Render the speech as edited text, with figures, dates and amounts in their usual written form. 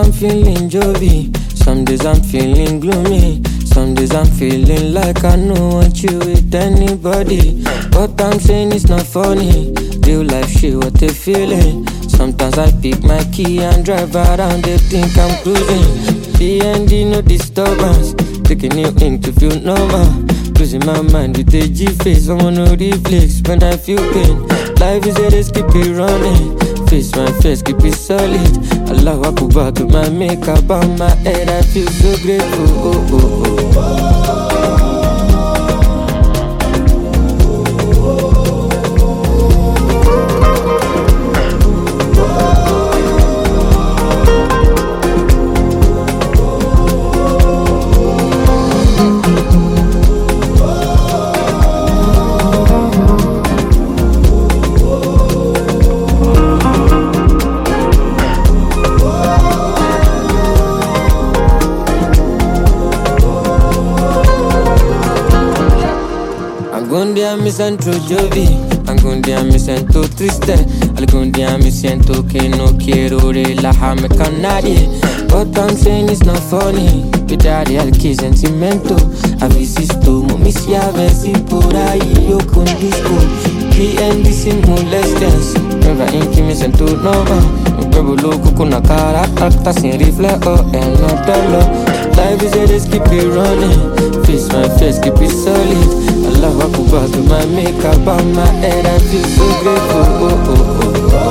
I'm feeling jolly, some days I'm feeling gloomy. Some days I'm feeling like I don't want you with anybody. What I'm saying is not funny. Real life shit, what they feeling. Sometimes I pick my key and drive around, they think I'm cruising. DND, no disturbance. Taking you in to feel normal. Losing my mind with a G-face. I want no reflex when I feel pain. Life is a race, keep it running. Face my face, keep it solid. Allah Akbar to my makeup on my head. I feel so grateful. Oh, oh, oh. Algundia me siento Jovi, algundia me siento triste, algundia me siento que no quiero relajarme con nadie. What I'm saying is not funny, cuidado al que sentimento. A veces tomo mis llaves y por ahí yo conduzco. PND sin molestias, nueva en que me siento normal. Un huevo loco con la cara alta sin reflejo en el dolor. Life is a risk, keep it running. Face my face, keep it solid. Allah Akbar to my makeup on my head. I feel so grateful. Oh, oh, oh.